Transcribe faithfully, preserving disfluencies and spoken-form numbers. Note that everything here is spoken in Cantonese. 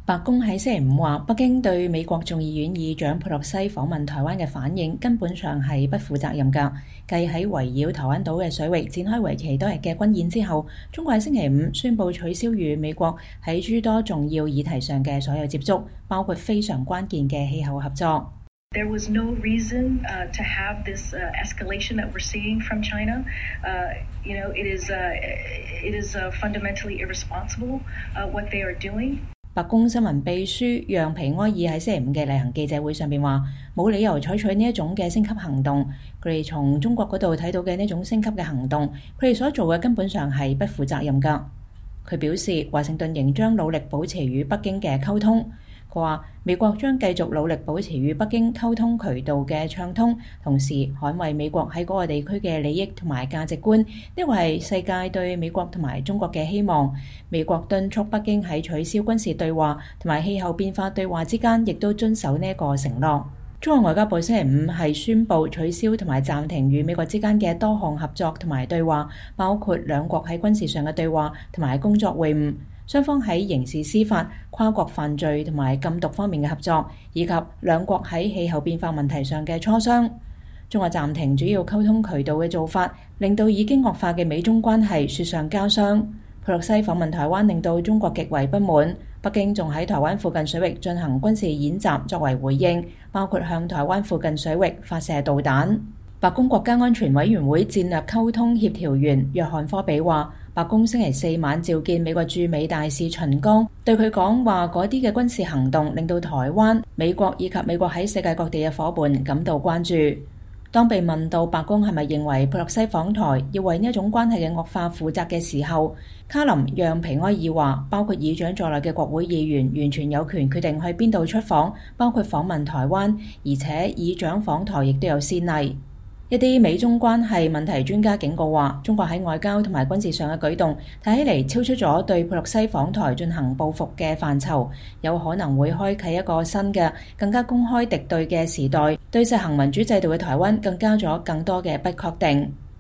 白宮喺星期五話，北京對美國眾議院議長佩洛西訪問台灣嘅反應根本上係不負責任㗎。繼喺圍繞台灣島嘅水域展開為期多日嘅軍演之後，中國喺星期五宣布取消與美國喺諸多重要議題上嘅所有接觸，包括非常關鍵嘅氣候合作。 There was no reason uh, to have this uh, escalation that we're seeing from China. Uh, you know, it is uh, it is uh, fundamentally irresponsible uh, what they are doing. 白宮新聞秘書讓皮埃爾喺星期五嘅例行記者會上邊話，冇理由採取呢一種嘅升級行動。佢哋從中國嗰度睇到嘅呢種升級嘅行動，佢哋所做嘅根本上係不負責任㗎。佢表示，華盛頓仍將努力保持與北京嘅溝通。佢話：美國將繼續努力保持與北京溝通渠道嘅暢通，同時捍衛美國喺嗰個地區嘅利益同埋價值觀。呢個係世界對美國同埋中國嘅希望。美國敦促北京喺取消軍事對話同埋氣候變化對話之間，亦都遵守呢一個承諾。中國外交部星期五係宣布取消同埋暫停與美國之間嘅多項合作同埋對話，包括兩國喺軍事上嘅對話同埋工作會晤。雙方喺刑事司法、跨國犯罪同埋禁毒方面嘅合作，以及兩國喺氣候變化問題上嘅磋商。中國暫停主要溝通渠道嘅做法，令到已經惡化嘅美中關係雪上加霜。佩洛西訪問台灣令到中國極為不滿，北京仲喺台灣附近水域進行軍事演習作為回應，包括向台灣附近水域發射導彈。白宮國家安全委員會戰略溝通協調員約翰科比話，白宮星期四晚召見美國駐美大使秦剛，對佢講話嗰啲嘅軍事行動令到台灣、美國以及美國喺世界各地嘅夥伴感到關注。當被問到白宮係咪認為佩洛西訪台要為呢一種關係嘅惡化負責嘅時候，卡林讓皮埃爾話，包括議長在內嘅國會議員完全有權決定去邊度出訪，包括訪問台灣，而且議長訪台亦都有先例。一啲美中關係問題專家警告話，中國喺外交同埋軍事上嘅舉動睇起嚟超出咗對佩洛西訪台進行報復嘅範疇，有可能會開啟一個新嘅、更加公開敵對嘅時代，對實行民主制度嘅台灣更加咗更多嘅不確定。